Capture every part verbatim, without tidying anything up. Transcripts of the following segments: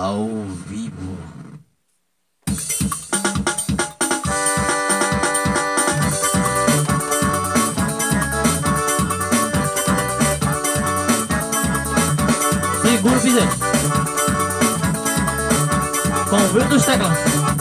ao vivo. Segura o piseiro com o brilho dos teclados.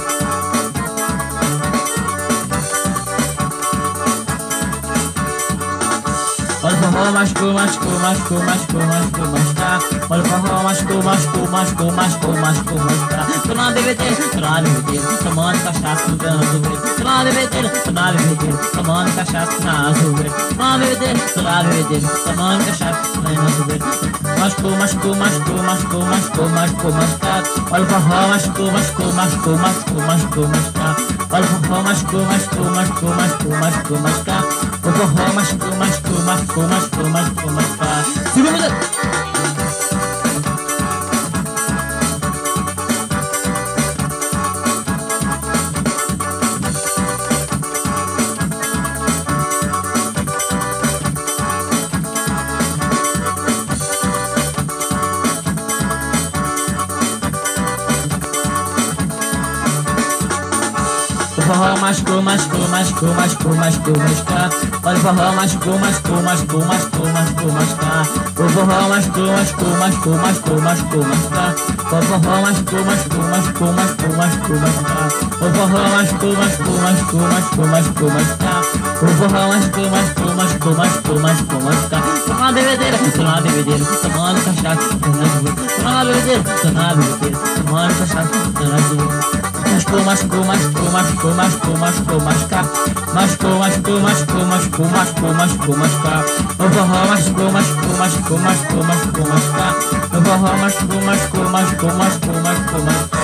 Olha o forró, machucou, machucou, machucou, machucou, machucou, machucar. Olha o forró, machucou, machucou, machucou, machucou, machucou, machucar. Tô na bebedeira, tô na bebedeira, tomando cachaça no ganso. Tô na bebedeira, tô na bebedeira, tomando cachaça na azul. Tô na bebedeira, tô na bebedeira, tomando cachaça na azul. Machucou, machucou, machucou, machucou, machucou, machucou, machucar. Olha o forró, machucou, machucou, machucou, machucou, machucou, machucar. Olha o forró, machucou, machucou, machucou, machucou, machucou, machucar. O forró machucou, machucou, machucou, machucou, machucou, machucar. Segura! O forró machucou, machucou, machucou, machucou, machucou, machucar. Olha o forró machucou, machucou, machucou, machucou, machucou, machucar. O forró machucou, machucou, machucou, machucou, machucou, machucar. O forró machucou, machucou, machucou, machucou, machucou, machucar. O forró machucou, machucou, machucou, machucou, machucou, machucar. O forró machucou, machucou, machucou, machucou, machucou, machucar. Tô na bebedeira, tô na bebedeira, tomando cachaça, tô na bebedeira. Tô na bebedeira, tô na bebedeira, tomando cachaça, tô na bebedeira. Machucou, machucou, machucou, machucou, machucou, machucou, machucar. Machucou, machucou, machucou, machucou, machucou, machucou, machucar. O forró machucou, machucou, machucou, machucou, machucou, machucar. O forró machucou, machucou, machucou, machucou, machucou, machucar.